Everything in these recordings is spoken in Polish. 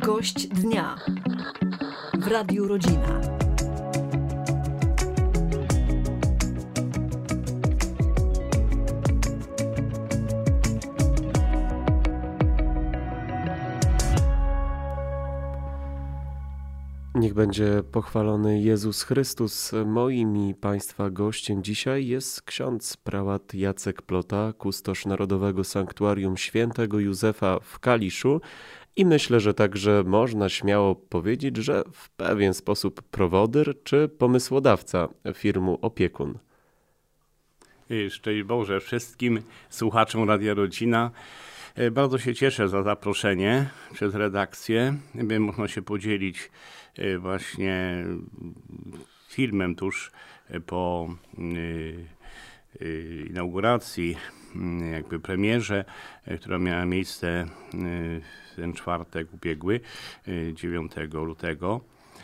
Gość dnia w Radiu Rodzina. Niech będzie pochwalony Jezus Chrystus. Moim i Państwa gościem dzisiaj jest ksiądz prałat Jacek Plota, kustosz Narodowego Sanktuarium Świętego Józefa w Kaliszu i myślę, że także można śmiało powiedzieć, że w pewien sposób prowodyr czy pomysłodawca firmu Opiekun. Szczęść Boże wszystkim słuchaczom Radia Rodzina. Bardzo się cieszę za zaproszenie przez redakcję, by można się podzielić właśnie filmem tuż po inauguracji, jakby premierze, która miała miejsce w ten czwartek ubiegły, 9 lutego.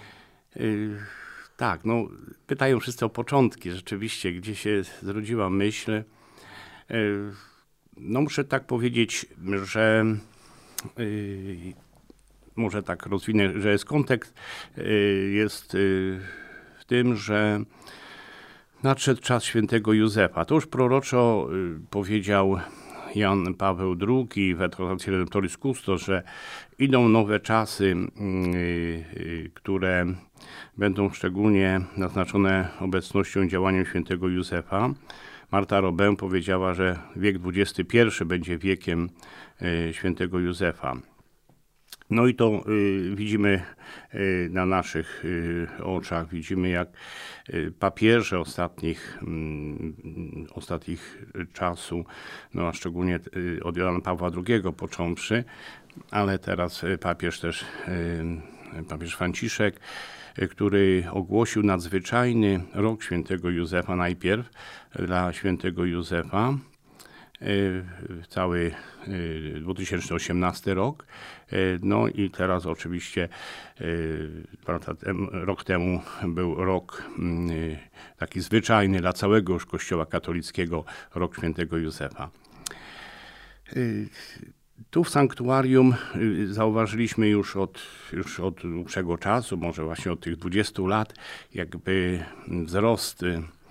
Tak, no pytają wszyscy o początki, rzeczywiście, gdzie się zrodziła myśl. No muszę tak powiedzieć, że może tak rozwinę, że jest kontekst jest w tym, że nadszedł czas świętego Józefa. To już proroczo powiedział Jan Paweł II w Exhortacji Redemptoris Custos, że idą nowe czasy, które będą szczególnie naznaczone obecnością i działaniem świętego Józefa. Marta Robin powiedziała, że wiek XXI będzie wiekiem świętego Józefa. No i to widzimy na naszych oczach, widzimy jak papieże ostatnich czasu, no a szczególnie od Jana Pawła II począwszy, ale teraz papież Franciszek, który ogłosił nadzwyczajny rok świętego Józefa najpierw dla świętego Józefa, cały 2018 rok. No i teraz oczywiście rok temu był rok taki zwyczajny dla całego już Kościoła katolickiego, rok świętego Józefa. Tu w sanktuarium zauważyliśmy już od dłuższego czasu, może właśnie od tych 20 lat, jakby wzrost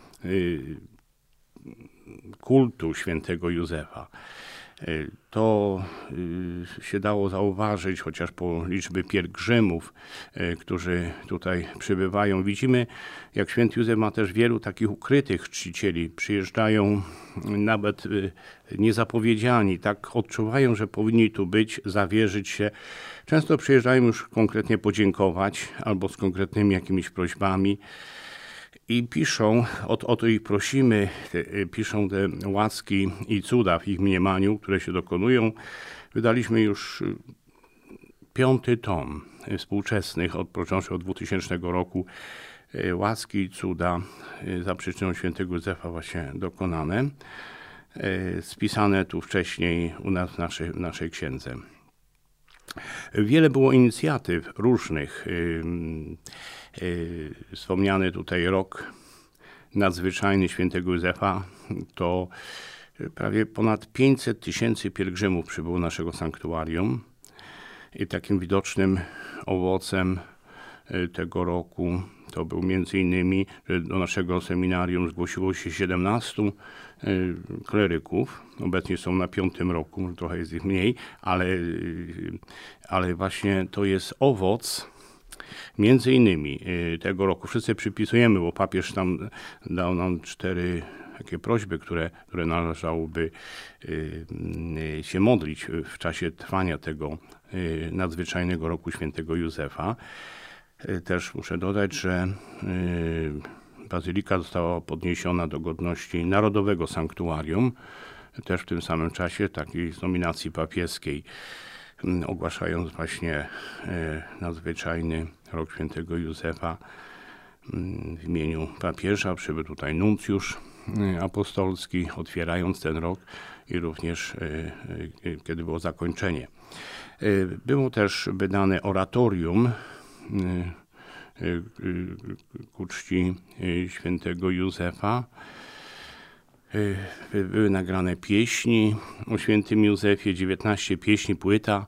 kultu świętego Józefa. To się dało zauważyć chociaż po liczbie pielgrzymów, którzy tutaj przybywają. Widzimy, jak święty Józef ma też wielu takich ukrytych czcicieli. Przyjeżdżają nawet niezapowiedziani, tak odczuwają, że powinni tu być, zawierzyć się. Często przyjeżdżają już konkretnie podziękować albo z konkretnymi jakimiś prośbami. I piszą, o to ich prosimy, piszą te łaski i cuda w ich mniemaniu, które się dokonują. Wydaliśmy już 5. tom współczesnych, począwszy od 2000 roku, łaski i cuda za przyczyną świętego Józefa właśnie dokonane, spisane tu wcześniej u nas w naszej księdze. Wiele było inicjatyw różnych. Wspomniany tutaj rok nadzwyczajny świętego Józefa, to prawie ponad 500 000 pielgrzymów przybyło do naszego sanktuarium i takim widocznym owocem tego roku to był między innymi, że do naszego seminarium zgłosiło się 17 kleryków. Obecnie są na 5. roku, trochę jest ich mniej, ale właśnie to jest owoc między innymi tego roku. Wszyscy przypisujemy, bo papież tam dał nam 4 takie prośby, które należałoby się modlić w czasie trwania tego nadzwyczajnego roku świętego Józefa. Też muszę dodać, że bazylika została podniesiona do godności Narodowego Sanktuarium, też w tym samym czasie, takiej z nominacji papieskiej, ogłaszając właśnie nadzwyczajny rok świętego Józefa w imieniu papieża. Przybył tutaj nuncjusz apostolski, otwierając ten rok i również kiedy było zakończenie. Było też wydane oratorium ku czci świętego Józefa. Były nagrane pieśni o świętym Józefie, 19 pieśni, płyta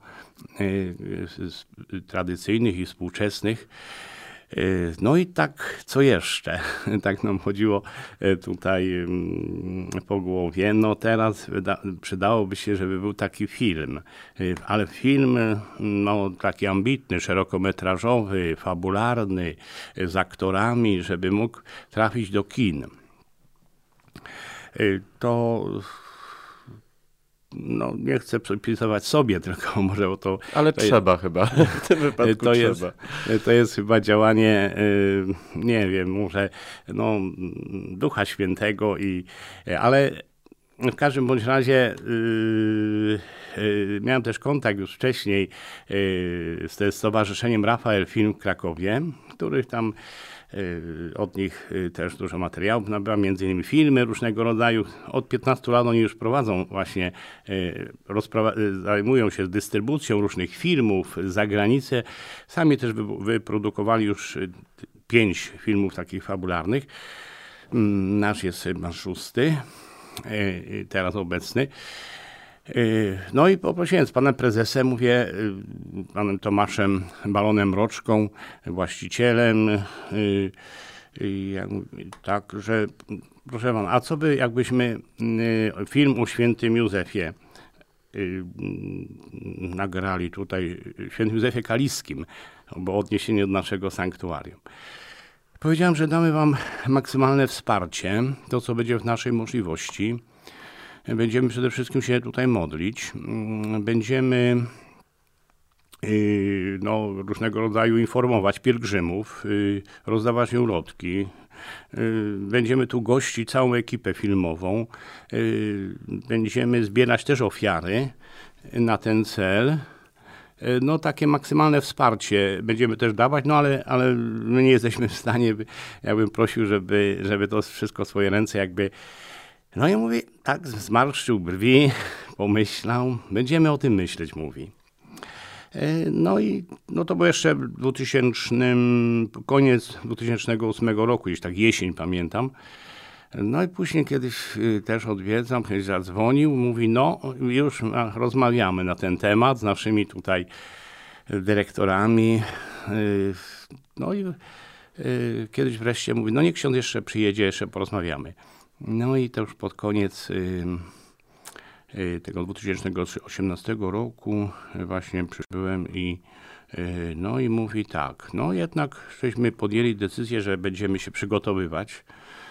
tradycyjnych i współczesnych. No i tak, co jeszcze? Tak nam chodziło tutaj po głowie. No teraz przydałoby się, żeby był taki film, ale film no, taki ambitny, szerokometrażowy, fabularny, z aktorami, żeby mógł trafić do kin. To no, nie chcę przypisywać sobie, tylko może o to... Ale trzeba chyba, w tym wypadku trzeba. To jest chyba działanie, nie wiem, może no, Ducha Świętego, ale w każdym bądź razie miałem też kontakt już wcześniej z Stowarzyszeniem Rafael Film w Krakowie, których tam od nich też dużo materiałów nabywa, między innymi filmy różnego rodzaju. Od 15 lat oni już prowadzą właśnie, zajmują się dystrybucją różnych filmów za granicę. Sami też wyprodukowali już 5 filmów takich fabularnych. Nasz jest chyba 6, teraz obecny. No i poprosiłem z panem prezesem, mówię, panem Tomaszem Balonem-Mroczką, właścicielem, tak, że proszę pana, a co by jakbyśmy film o świętym Józefie nagrali tutaj, świętym Józefie Kaliskim, bo odniesienie do naszego sanktuarium. Powiedziałem, że damy wam maksymalne wsparcie, to co będzie w naszej możliwości. Będziemy przede wszystkim się tutaj modlić. Będziemy no, różnego rodzaju informować pielgrzymów, rozdawać im ulotki. Będziemy tu gościć całą ekipę filmową. Będziemy zbierać też ofiary na ten cel. No takie maksymalne wsparcie będziemy też dawać, no ale my nie jesteśmy w stanie, ja bym prosił, żeby to wszystko w swoje ręce jakby... No i mówi, tak zmarszczył brwi, pomyślał, będziemy o tym myśleć, mówi. No i no to było jeszcze koniec 2008 roku, już tak jesień pamiętam. No i później kiedyś też odwiedzam, kiedyś zadzwonił, mówi, no już rozmawiamy na ten temat z naszymi tutaj dyrektorami. No i kiedyś wreszcie mówi, no niech ksiądz jeszcze przyjedzie, jeszcze porozmawiamy. No i to już pod koniec tego 2018 roku właśnie przybyłem no i mówi tak, no jednak żeśmy podjęli decyzję, że będziemy się przygotowywać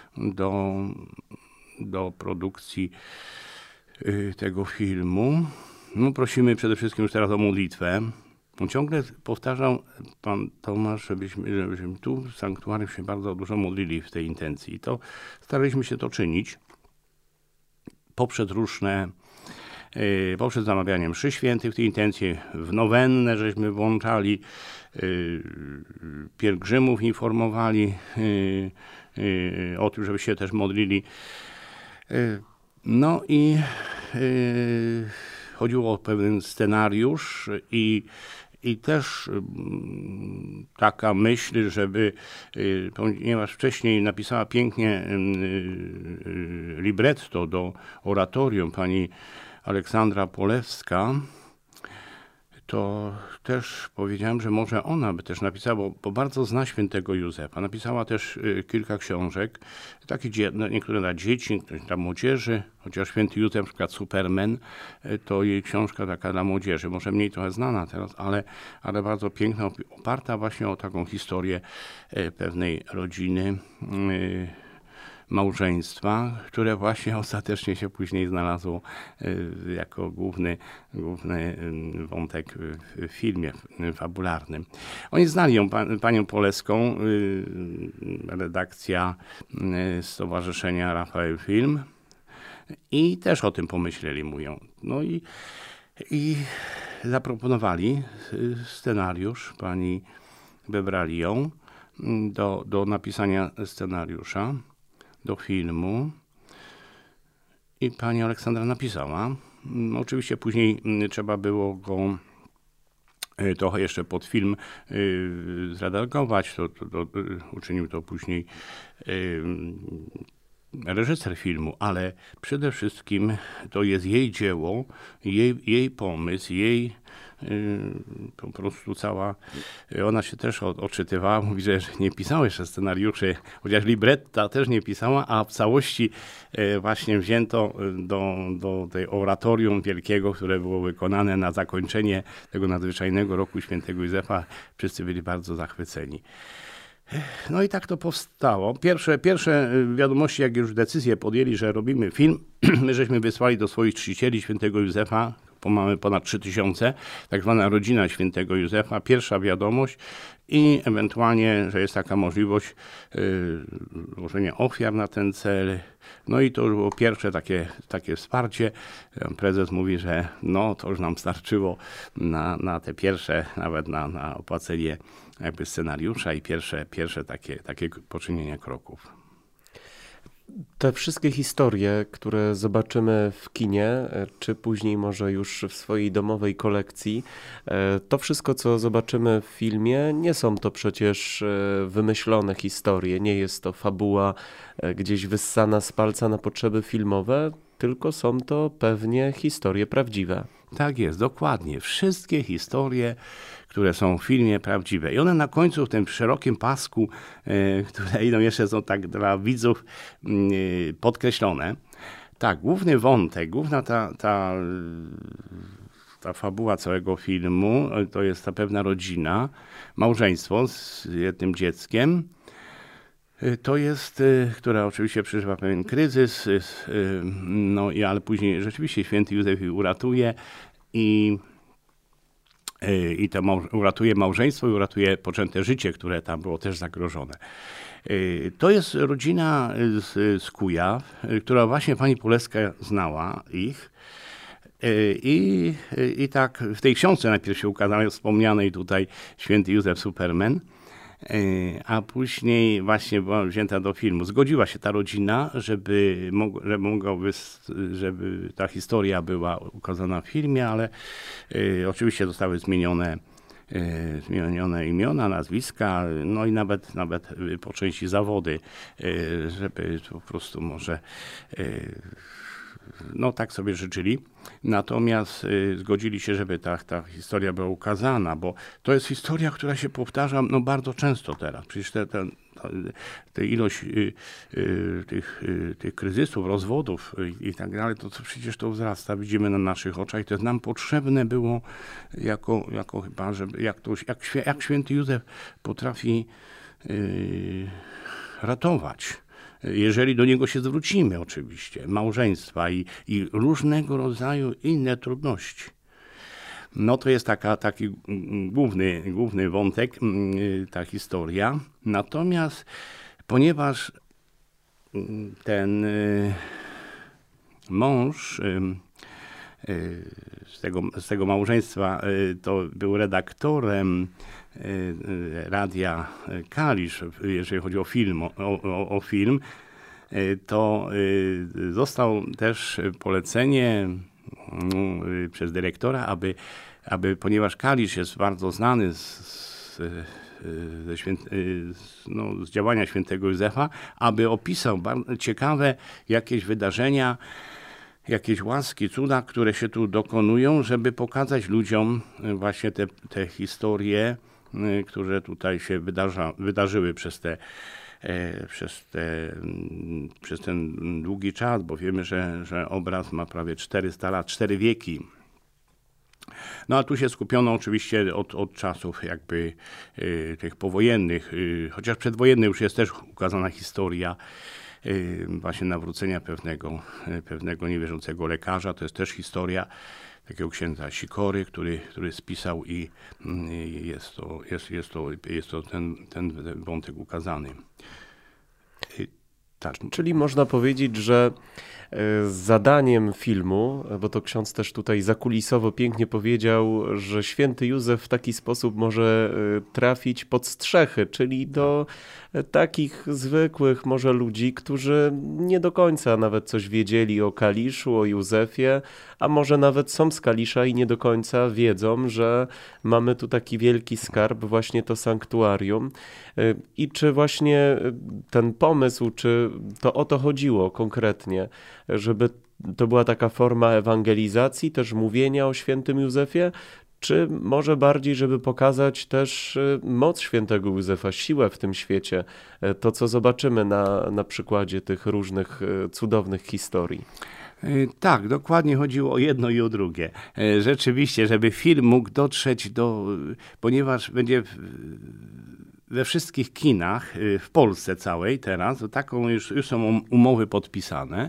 do produkcji tego filmu. No prosimy przede wszystkim już teraz o modlitwę. Ciągle powtarzał pan Tomasz, żebyśmy tu w sanktuarium się bardzo dużo modlili w tej intencji. I to staraliśmy się to czynić poprzez zamawianie mszy świętych w tej intencji, w nowennę żeśmy włączali, pielgrzymów informowali o tym, żeby się też modlili. No i chodziło o pewien scenariusz i też taka myśl, żeby, ponieważ wcześniej napisała pięknie libretto do oratorium pani Aleksandra Polewska, to też powiedziałem, że może ona by też napisała, bo bardzo zna świętego Józefa. Napisała też kilka książek, takie niektóre dla dzieci, dla młodzieży, chociaż święty Józef, na przykład Superman, to jej książka taka dla młodzieży, może mniej trochę znana teraz, ale bardzo piękna, oparta właśnie o taką historię pewnej rodziny, małżeństwa, które właśnie ostatecznie się później znalazło jako główny wątek w filmie fabularnym. Oni znali ją, panią Poleską, redakcja Stowarzyszenia Rafael Film i też o tym pomyśleli, mówią. No i zaproponowali scenariusz, pani wybrali ją do napisania scenariusza do filmu i pani Aleksandra napisała. Oczywiście później trzeba było go trochę jeszcze pod film zredagować, uczynił to później reżyser filmu, ale przede wszystkim to jest jej dzieło, jej pomysł, jej po prostu cała, ona się też odczytywała, mówi, że nie pisała jeszcze scenariuszy, chociaż libretta też nie pisała, a w całości właśnie wzięto do tej oratorium wielkiego, które było wykonane na zakończenie tego nadzwyczajnego roku świętego Józefa. Wszyscy byli bardzo zachwyceni. No i tak to powstało. Pierwsze wiadomości, jak już decyzję podjęli, że robimy film, my żeśmy wysłali do swoich czcicieli świętego Józefa, mamy ponad 3000, tak zwana rodzina świętego Józefa, pierwsza wiadomość i ewentualnie, że jest taka możliwość złożenia ofiar na ten cel. No i to już było pierwsze takie wsparcie. Prezes mówi, że no to już nam starczyło na te pierwsze, nawet na opłacenie jakby scenariusza i pierwsze takie poczynienia kroków. Te wszystkie historie, które zobaczymy w kinie, czy później może już w swojej domowej kolekcji, to wszystko, co zobaczymy w filmie, nie są to przecież wymyślone historie, nie jest to fabuła gdzieś wyssana z palca na potrzeby filmowe, tylko są to pewnie historie prawdziwe. Tak jest, dokładnie. Wszystkie historie, które są w filmie, prawdziwe. I one na końcu w tym szerokim pasku, które jeszcze są tak dla widzów podkreślone. Tak, główny wątek, główna ta fabuła całego filmu, to jest ta pewna rodzina, małżeństwo z jednym dzieckiem. To jest, która oczywiście przeżywa pewien kryzys, no ale później rzeczywiście święty Józef ich uratuje i to uratuje małżeństwo i uratuje poczęte życie, które tam było też zagrożone. To jest rodzina z Kujaw, która właśnie pani Puleska znała ich. I tak w tej książce najpierw się ukazała, wspomnianej tutaj święty Józef Superman, a później właśnie była wzięta do filmu. Zgodziła się ta rodzina, żeby ta historia była ukazana w filmie, ale oczywiście zostały zmienione imiona, nazwiska, no i nawet po części zawody, żeby po prostu może no tak sobie życzyli. Natomiast zgodzili się, żeby ta historia była ukazana, bo to jest historia, która się powtarza no bardzo często teraz. Przecież ta ilość tych kryzysów, rozwodów i tak dalej, to przecież to wzrasta, widzimy na naszych oczach i to nam potrzebne było jako chyba, żeby jak święty Józef potrafi ratować. Jeżeli do niego się zwrócimy oczywiście, małżeństwa i różnego rodzaju inne trudności. No to jest taki główny wątek, ta historia. Natomiast ponieważ ten mąż z tego małżeństwa to był redaktorem Radia Kalisz, jeżeli chodzi o film, to został też polecenie przez dyrektora, aby ponieważ Kalisz jest bardzo znany z działania świętego Józefa, aby opisał bardzo ciekawe jakieś wydarzenia, jakieś łaski, cuda, które się tu dokonują, żeby pokazać ludziom właśnie te historie, które tutaj się wydarzyły przez ten długi czas, bo wiemy, że obraz ma prawie 400 lat, 4 wieki. No a tu się skupiono oczywiście od czasów jakby tych powojennych, chociaż przedwojennych już jest też ukazana historia właśnie nawrócenia pewnego niewierzącego lekarza. To jest też historia takiego księdza Sikory, który spisał i jest to ten wątek ukazany. Tak. Czyli można powiedzieć, że zadaniem filmu, bo to ksiądz też tutaj zakulisowo pięknie powiedział, że święty Józef w taki sposób może trafić pod strzechy, czyli do takich zwykłych może ludzi, którzy nie do końca nawet coś wiedzieli o Kaliszu, o Józefie, a może nawet są z Kalisza i nie do końca wiedzą, że mamy tu taki wielki skarb, właśnie to sanktuarium. I czy właśnie ten pomysł, czy to o to chodziło konkretnie, żeby to była taka forma ewangelizacji, też mówienia o świętym Józefie, czy może bardziej, żeby pokazać też moc świętego Józefa, siłę w tym świecie, to co zobaczymy na przykładzie tych różnych cudownych historii? Tak, dokładnie chodziło o jedno i o drugie. Rzeczywiście, żeby film mógł dotrzeć ponieważ będzie we wszystkich kinach w Polsce całej teraz, taką już są umowy podpisane.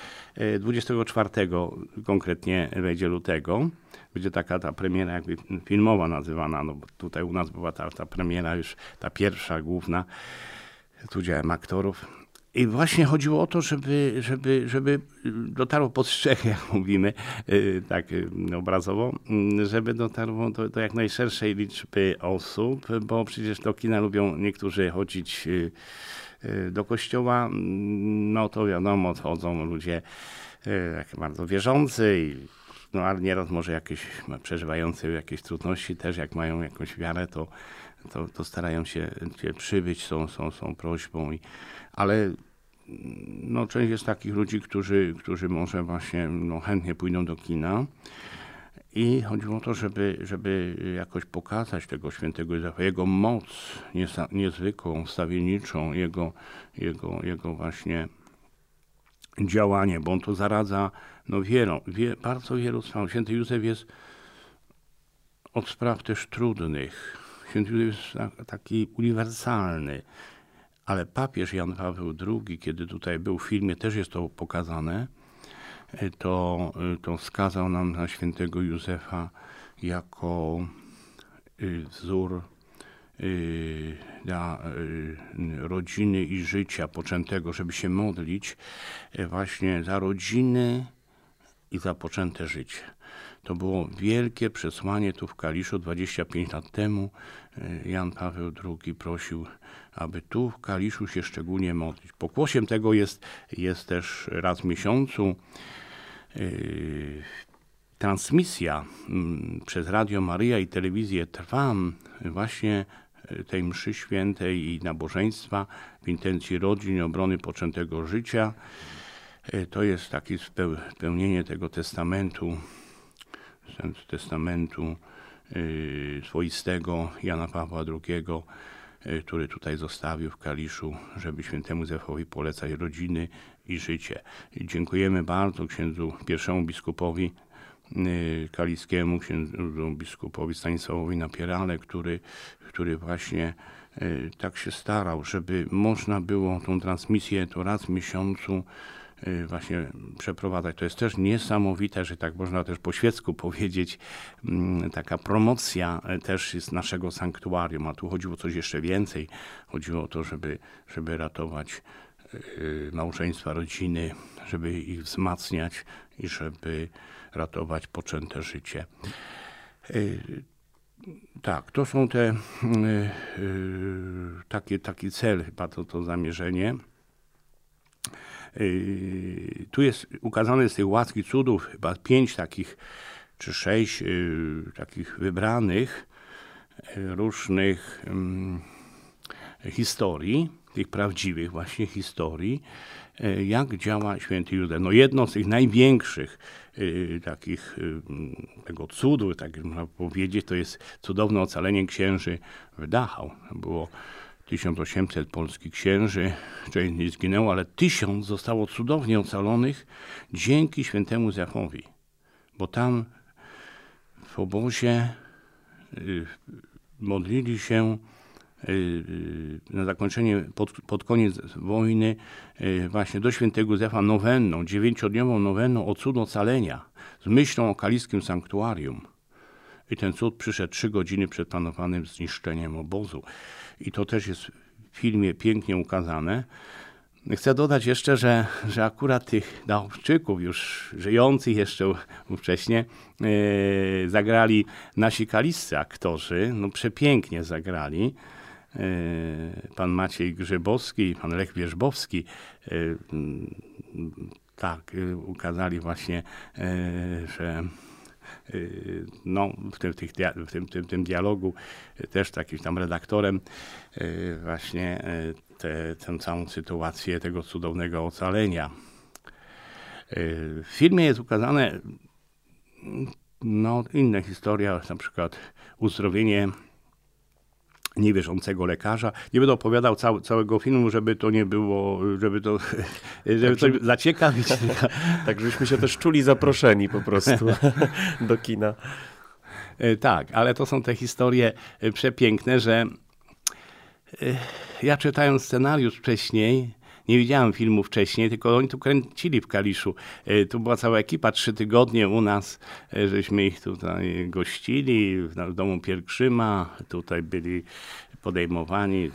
24 konkretnie wejdzie lutego. Będzie ta premiera jakby filmowa nazywana, no bo tutaj u nas była ta premiera już, ta pierwsza główna z udziałem aktorów. I właśnie chodziło o to, żeby dotarło pod strzechy, jak mówimy, tak obrazowo, żeby dotarło do jak najszerszej liczby osób, bo przecież do kina lubią niektórzy chodzić do kościoła, no to wiadomo, chodzą ludzie bardzo wierzący, no ale nieraz może jakieś przeżywający jakieś trudności też, jak mają jakąś wiarę, to starają się przybyć są prośbą, ale no, część jest takich ludzi, którzy może właśnie chętnie pójdą do kina. I chodziło o to, żeby jakoś pokazać tego świętego Józefa, jego moc niezwykłą, wstawienniczą, jego właśnie działanie, bo on to zaradza bardzo wielu spraw. Święty Józef jest od spraw też trudnych. Święty Józef jest taki uniwersalny. Ale papież Jan Paweł II, kiedy tutaj był w filmie, też jest to pokazane, to wskazał nam na świętego Józefa jako wzór dla rodziny i życia poczętego, żeby się modlić właśnie za rodziny i za poczęte życie. To było wielkie przesłanie tu w Kaliszu 25 lat temu. Jan Paweł II prosił, aby tu w Kaliszu się szczególnie modlić. Pokłosiem tego jest też raz w miesiącu transmisja przez Radio Maryja i telewizję Trwam właśnie tej mszy świętej i nabożeństwa w intencji rodzin i obrony poczętego życia. To jest takie spełnienie tego testamentu swoistego Jana Pawła II, który tutaj zostawił w Kaliszu, żeby świętemu Józefowi polecać rodziny i życie. I dziękujemy bardzo księdzu pierwszemu biskupowi kaliskiemu, księdzu biskupowi Stanisławowi Napierale, który właśnie tak się starał, żeby można było tą transmisję to raz w miesiącu właśnie przeprowadzać. To jest też niesamowite, że tak można też po świecku powiedzieć, taka promocja też jest naszego sanktuarium, a tu chodziło o coś jeszcze więcej. Chodziło o to, żeby ratować małżeństwa, rodziny, żeby ich wzmacniać i żeby ratować poczęte życie. Tak, to są taki cel, chyba to zamierzenie. Tu jest ukazane z tych łaski cudów chyba 5 takich czy 6 takich wybranych różnych historii, tych prawdziwych właśnie historii, jak działa święty Józef. No jedno z tych największych takich tego cudu, tak można powiedzieć, to jest cudowne ocalenie księży w Dachau. Było 1800 polskich księży, część nie zginęło, ale 1000 zostało cudownie ocalonych dzięki świętemu Józefowi. Bo tam w obozie modlili się na zakończenie, pod koniec wojny właśnie do świętego Józefa nowenną, 9-dniową nowenną o cud ocalenia z myślą o kaliskim sanktuarium. I ten cud przyszedł 3 godziny przed planowanym zniszczeniem obozu. I to też jest w filmie pięknie ukazane. Chcę dodać jeszcze, że akurat tych Dachowczyków już żyjących jeszcze ówcześnie zagrali nasi kaliscy aktorzy. No przepięknie zagrali. pan Maciej Grzybowski i pan Lech Wierzbowski, tak, ukazali właśnie, że no, w tym dialogu też takim tam redaktorem właśnie tę całą sytuację tego cudownego ocalenia. W filmie jest ukazane no, inna historia, na przykład uzdrowienie niewierzącego lekarza. Nie będę opowiadał całego filmu, żeby to nie było, żeby to zaciekawić. Tak, żebyśmy się też czuli zaproszeni po prostu do kina. Tak, ale to są te historie przepiękne, że ja czytając scenariusz wcześniej, nie widziałem filmu wcześniej, tylko oni tu kręcili w Kaliszu. Tu była cała ekipa, 3 tygodnie u nas, żeśmy ich tutaj gościli w domu pielgrzyma. Tutaj byli podejmowani,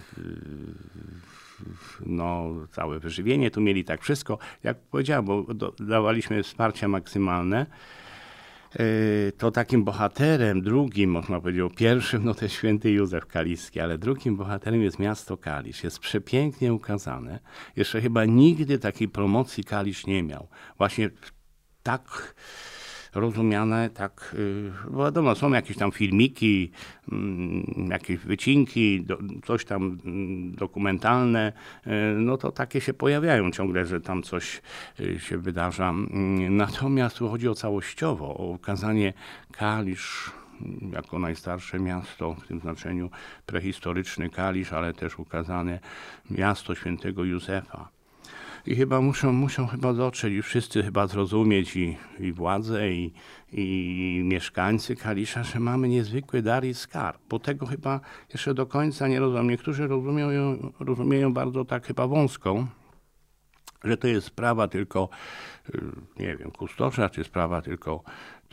no, całe wyżywienie tu mieli, tak wszystko. Jak powiedziałem, bo dawaliśmy wsparcie maksymalne. To takim bohaterem drugim, można powiedzieć, pierwszym, no to jest święty Józef Kaliski, ale drugim bohaterem jest miasto Kalisz. Jest przepięknie ukazane. Jeszcze chyba nigdy takiej promocji Kalisz nie miał. Właśnie tak rozumiane, tak, wiadomo, są jakieś tam filmiki, jakieś wycinki, coś tam dokumentalne, no to takie się pojawiają ciągle, że tam coś się wydarza. Natomiast tu chodzi o całościowo, o ukazanie Kalisz jako najstarsze miasto, w tym znaczeniu prehistoryczny Kalisz, ale też ukazane miasto świętego Józefa. I chyba muszą chyba dotrzeć i wszyscy chyba zrozumieć i władze i mieszkańcy Kalisza, że mamy niezwykły dar i skarb, bo tego chyba jeszcze do końca nie rozumiem. Niektórzy rozumieją bardzo tak chyba wąską, że to jest sprawa tylko, nie wiem, kustosza, czy sprawa tylko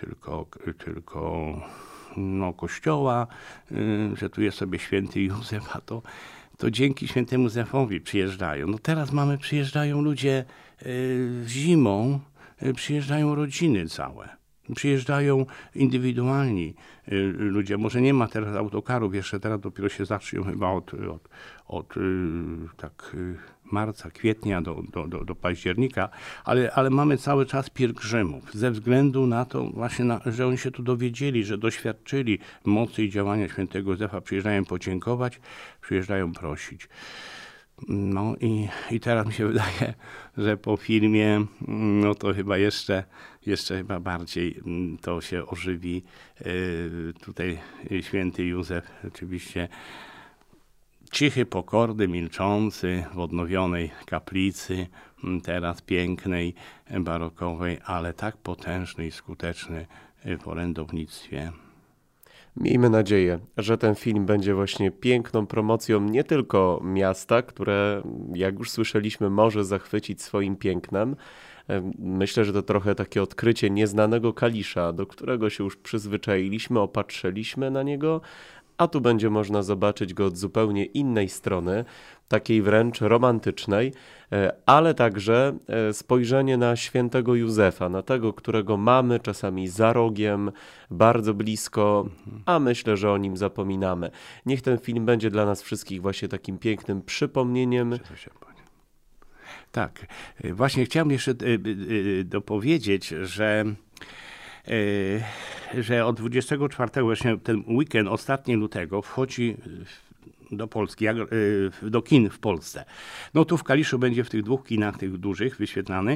no, kościoła, że tu jest sobie święty Józef, a to dzięki świętemu Józefowi przyjeżdżają. No teraz przyjeżdżają ludzie zimą, przyjeżdżają rodziny całe. Przyjeżdżają indywidualni ludzie. Może nie ma teraz autokarów, jeszcze teraz dopiero się zaczną chyba od marca, kwietnia do października, ale mamy cały czas pielgrzymów ze względu na to właśnie, że oni się tu dowiedzieli, że doświadczyli mocy i działania świętego Józefa. Przyjeżdżają podziękować, przyjeżdżają prosić. No i teraz mi się wydaje, że po filmie, no to chyba jeszcze chyba bardziej to się ożywi. Tutaj święty Józef oczywiście cichy, pokorny, milczący w odnowionej kaplicy, teraz pięknej, barokowej, ale tak potężny i skuteczny w orędownictwie. Miejmy nadzieję, że ten film będzie właśnie piękną promocją nie tylko miasta, które, jak już słyszeliśmy, może zachwycić swoim pięknem. Myślę, że to trochę takie odkrycie nieznanego Kalisza, do którego się już przyzwyczailiśmy, opatrzyliśmy na niego, a tu będzie można zobaczyć go od zupełnie innej strony, takiej wręcz romantycznej, ale także spojrzenie na świętego Józefa, na tego, którego mamy czasami za rogiem, bardzo blisko, a myślę, że o nim zapominamy. Niech ten film będzie dla nas wszystkich właśnie takim pięknym przypomnieniem. Tak, właśnie chciałem jeszcze dopowiedzieć, że od 24, właśnie ten weekend, ostatni lutego, wchodzi do Polski, do kin w Polsce. No tu w Kaliszu będzie w tych 2 kinach, tych dużych, wyświetlany.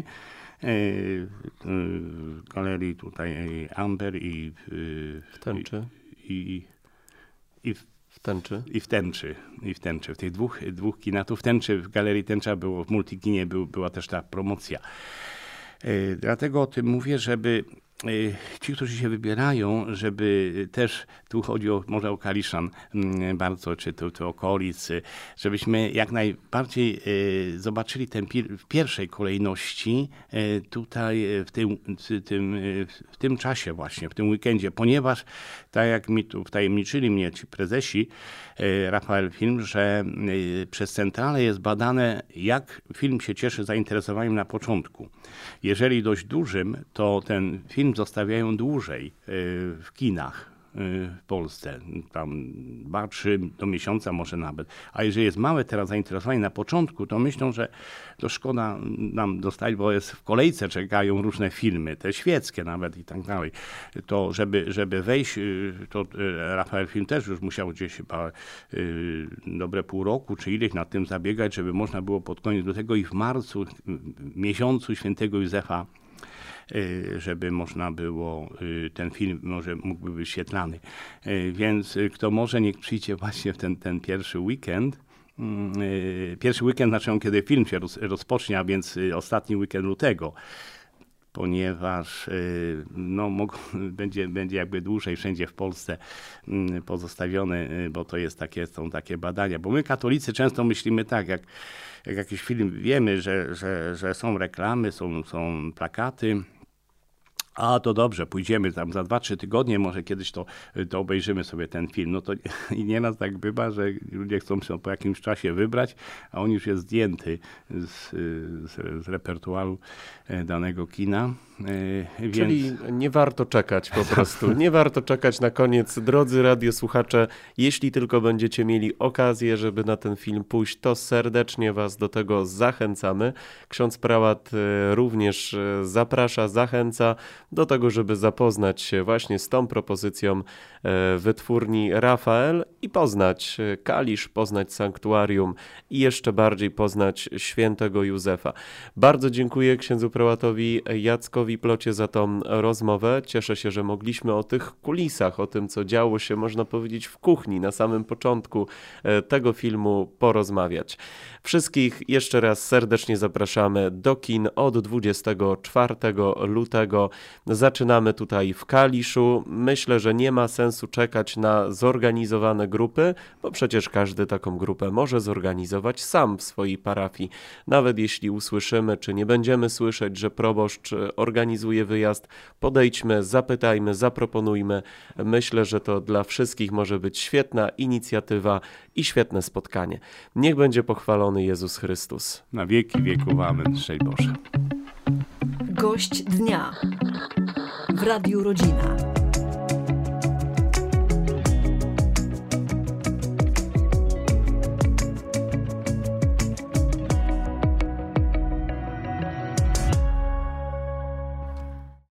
W galerii tutaj Amber i w Tęczy. W Tęczy. W tych dwóch kinach. Tu w Tęczy, w galerii Tęcza było, w Multikinie była też ta promocja. Dlatego o tym mówię, żeby ci, którzy się wybierają, żeby też, tu chodzi może o Kaliszan bardzo, czy to okolic, żebyśmy jak najbardziej zobaczyli w pierwszej kolejności tutaj w tym czasie właśnie, w tym weekendzie, ponieważ tak jak mi tu wtajemniczyli mnie ci prezesi Rafael Film, że przez centralę jest badane, jak film się cieszy zainteresowaniem na początku. Jeżeli dość dużym, to ten film zostawiają dłużej w kinach. w Polsce. Tam 2-3 do miesiąca może nawet. A jeżeli jest małe teraz zainteresowanie na początku, to myślą, że to szkoda nam dostać, bo jest w kolejce czekają różne filmy, te świeckie nawet i tak dalej. To żeby wejść, to Rafael Film też już musiał gdzieś chyba dobre pół roku czy ileś nad tym zabiegać, żeby można było pod koniec do tego i w marcu, miesiącu świętego Józefa, żeby można było, ten film może mógłby być wyświetlany. Więc kto może, niech przyjdzie właśnie w ten pierwszy weekend. Pierwszy weekend znaczy kiedy film się rozpocznie, a więc ostatni weekend lutego. Ponieważ będzie jakby dłużej wszędzie w Polsce pozostawiony, bo to jest są takie badania. Bo my katolicy często myślimy tak, jak jakiś film wiemy, że są reklamy, są plakaty, a to dobrze, pójdziemy tam za 2-3 tygodnie, może kiedyś to obejrzymy sobie ten film. No to i nieraz tak bywa, że ludzie chcą się po jakimś czasie wybrać, a on już jest zdjęty z repertuaru danego kina. Czyli nie warto czekać po prostu. Nie warto czekać na koniec. Drodzy radiosłuchacze, jeśli tylko będziecie mieli okazję, żeby na ten film pójść, to serdecznie was do tego zachęcamy. Ksiądz prałat również zaprasza, zachęca do tego, żeby zapoznać się właśnie z tą propozycją wytwórni Rafael i poznać Kalisz, poznać sanktuarium i jeszcze bardziej poznać świętego Józefa. Bardzo dziękuję księdzu prałatowi Jackowi Plocie za tą rozmowę. Cieszę się, że mogliśmy o tych kulisach, o tym, co działo się, można powiedzieć, w kuchni na samym początku tego filmu porozmawiać. Wszystkich jeszcze raz serdecznie zapraszamy do kin od 24 lutego. Zaczynamy tutaj w Kaliszu. Myślę, że nie ma sensu czekać na zorganizowane grupy, bo przecież każdy taką grupę może zorganizować sam w swojej parafii. Nawet jeśli usłyszymy, czy nie będziemy słyszeć, że proboszcz organizuje wyjazd, podejdźmy, zapytajmy, zaproponujmy. Myślę, że to dla wszystkich może być świetna inicjatywa i świetne spotkanie. Niech będzie pochwalony Jezus Chrystus. Na wieki wieków. Amen. Szczęść Boże. Gość dnia w Radiu Rodzina.